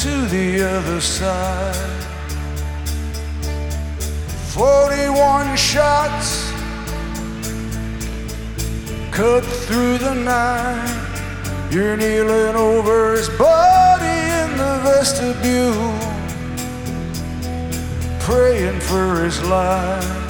to the other side. 41 shots cut through the night. You're kneeling over his body in the vestibule, praying for his life.